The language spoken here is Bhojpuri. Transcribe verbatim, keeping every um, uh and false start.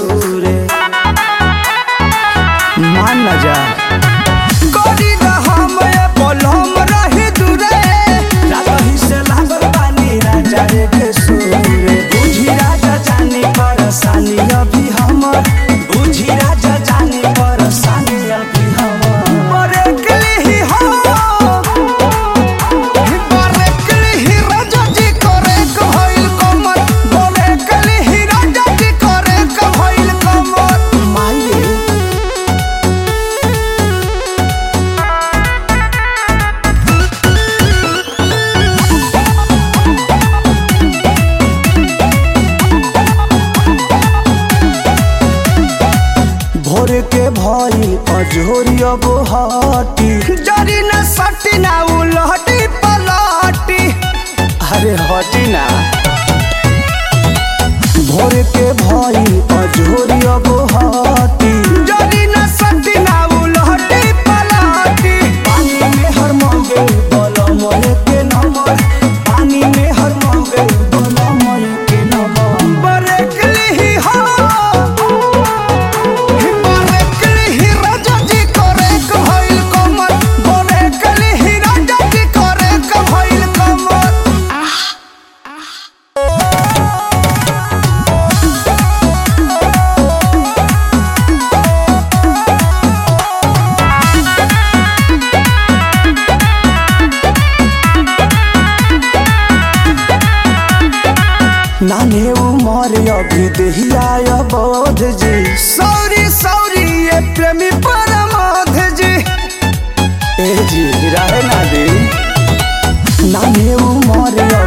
सूरे मान न जा भोरे के भाई अजोरिया बोहाटी जरी न सटी ना उलहटी पलटी अरे हटी ना भोरे के भाई अजोरिया बोहाटी जरी न सटी ना उलहटी पलटी पानी में हर मांगे बोला मोरे के नमर पानी में हर मांगे बोला मोरे के नमर बरेकली ही हो नाने उमर अभी दहिया बोध जी सौरी सौरी ये प्रेमी परमोध जी ए जी रहे ना दे नाने उमर